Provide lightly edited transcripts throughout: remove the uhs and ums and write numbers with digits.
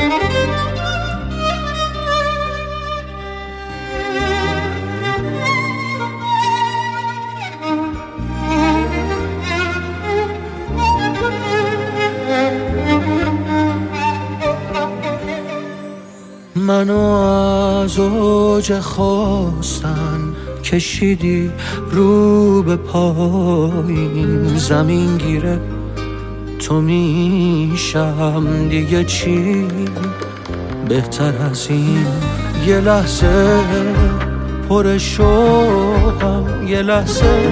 منو از اوج خواستن کشیدی رو به پایین، زمین گیره تو میشم دیگه چی بهتر از این. یه لحظه پر شوقم، یه لحظه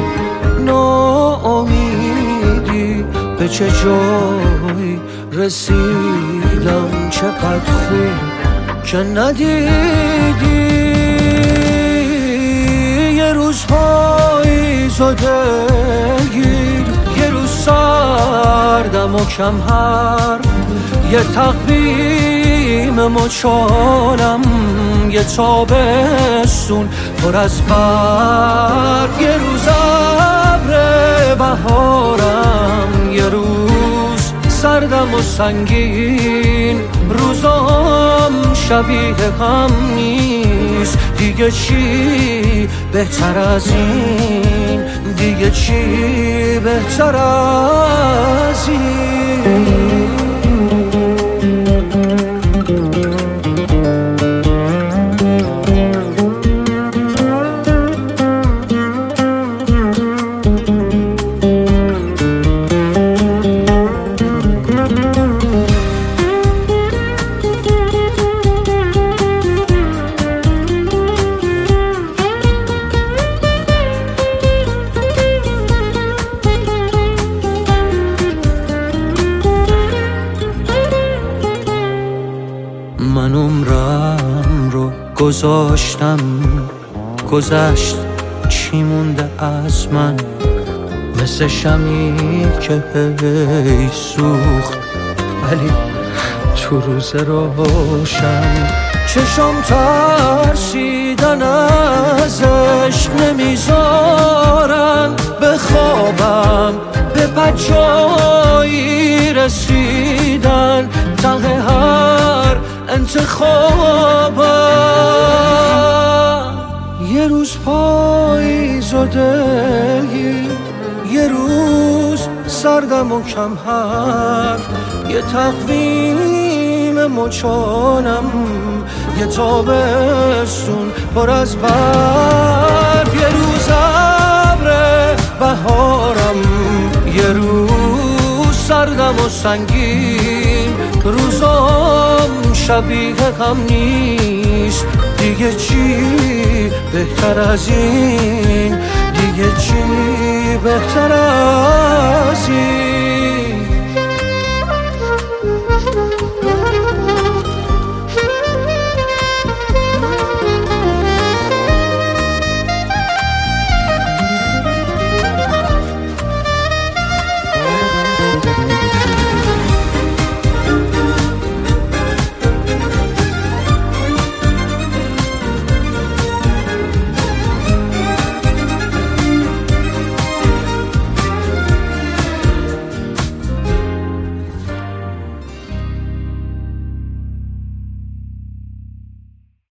ناامیدی، به چه جایی رسیدم، چقدر خوب که ندیدی. یه روز پاییزو دلگیر، یه روز سردم و کم حرف، یه تقویم مچالم، یه تابستون پر از برف، یه روز ابر بهارم، یه روز سردم و سنگین. روزام شبیه هم نیست، دیگه چی بهتر از این، دیگه چی بهتر از این. من عمرم رو گذاشتم، گذشت چی مونده از من، مثل شمی که هی سوخت ولی تو روز روشن. چشم ترسیدن از عشق نمیذارن بخوابم، به بجایی رسیدن ته هر انتخابم. یه روز پاییز و دلگیر، یه روز سردم و کم حرف، یه تقویم مچالم، یه تابستون پر از برف، یه روز ابر بهارم، یه روز سردم و سنگین. روزام شبیه هم نیست، دیگه چی بهتر از این، دیگه چی بهتر از این.